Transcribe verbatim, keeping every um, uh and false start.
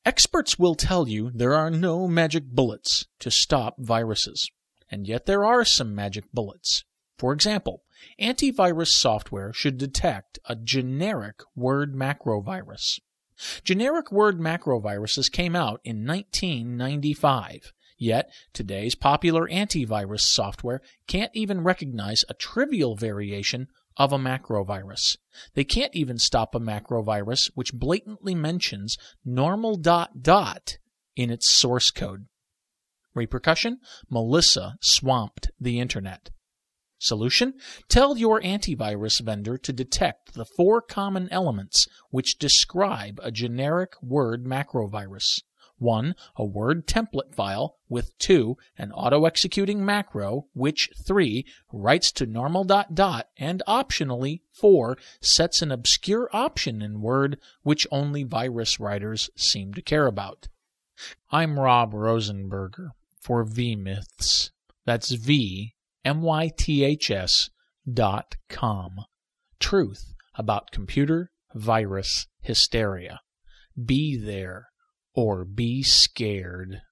Experts will tell you there are no magic bullets to stop viruses, and yet there are some magic bullets. For example, antivirus software should detect a generic word macrovirus. Generic word macroviruses came out in nineteen ninety-five, yet today's popular antivirus software can't even recognize a trivial variation of a macrovirus. They can't even stop a macrovirus which blatantly mentions normal dot dot in its source code. Repercussion? Melissa swamped the internet. Solution? Tell your antivirus vendor to detect the four common elements which describe a generic word macrovirus. One, a word template file with two, an auto-executing macro, which three, writes to normal dot dot, and optionally four, sets an obscure option in Word which only virus writers seem to care about. I'm Rob Rosenberger for vMyths. That's V M Y T H S dot com. Truth about computer virus hysteria. Be there or be scared.